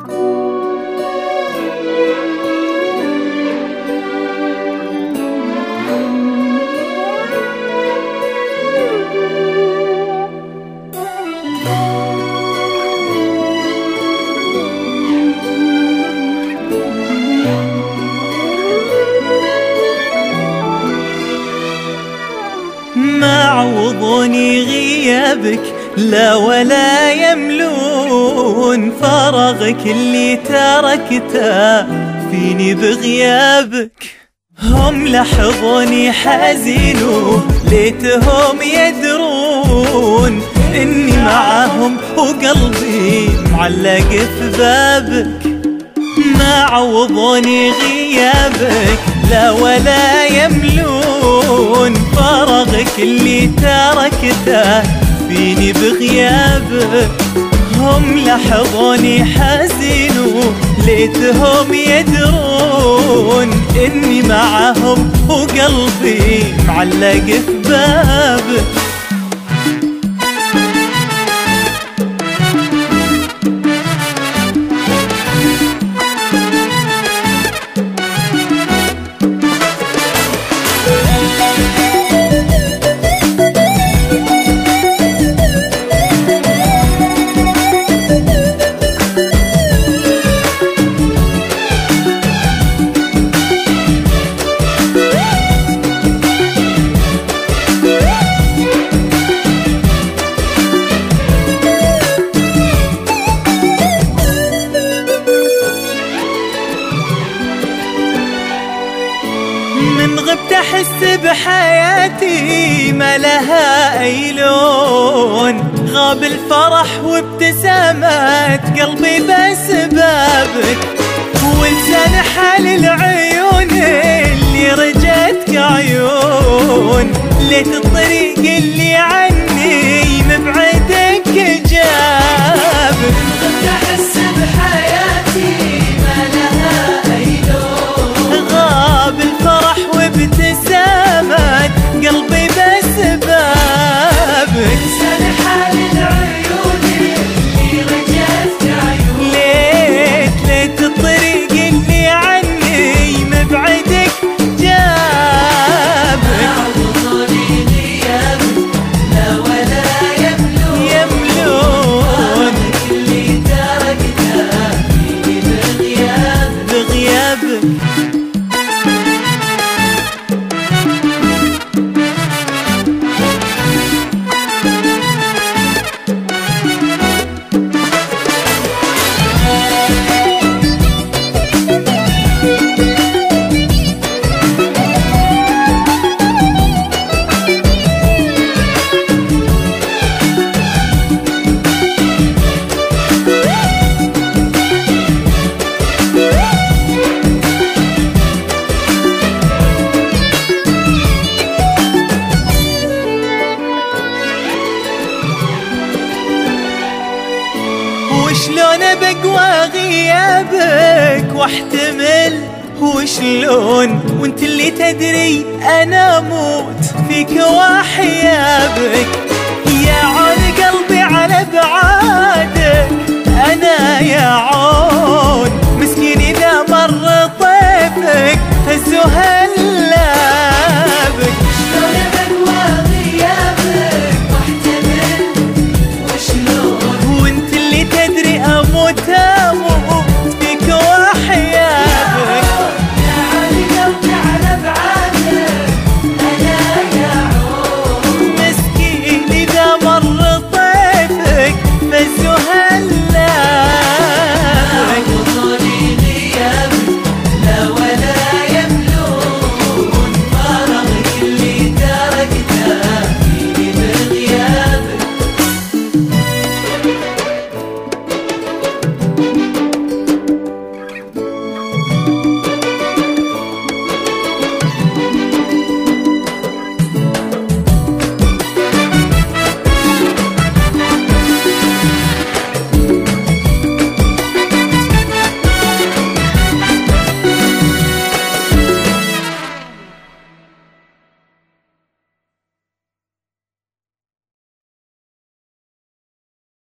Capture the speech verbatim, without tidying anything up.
ما عوضوني غيابك لا ولا يملون فراغك اللي تركته فيني بغيابك. هم لاحظوني حزين ليتهم يدرون اني معاهم وقلبي معلق في بابك. ما عوضوني غيابك لا ولا يملون فراغك اللي تركته فيني بغيابك. هم لاحظوني حزين ليتهم يدرون اني معاهم وقلبي معلق في بابك. من غبت احس بحياتي ما لها اي لون. غاب الفرح وابتسامات قلبي بسبابك. ولسان حال العيون اللي رجتك عيون. ليت الطريق اللي عني مبعدك جابك. غبت احس بحياتي ما لها اي لون. غاب الفرح وابتسامات قلبي بسبابك. لسان حال العيون اللي رجتك عيون. ليت ليت الطريق اللي عني مبعدك جابك. ما عوضوني غيابك لا ولا يملون يملون فراغك اللي تركته فيني بغيابك. بغيابك. وشلون بقوى غيابك واحتمل وشلون وانت اللي تدري انا اموت فيك واحيابك. يا عون قلبي على بعادك انا يا عون مسكين اذا مر طيفك هزو هلابك. شلون بقوى غيابك واحتمل وشلون وانت اللي تدري اموت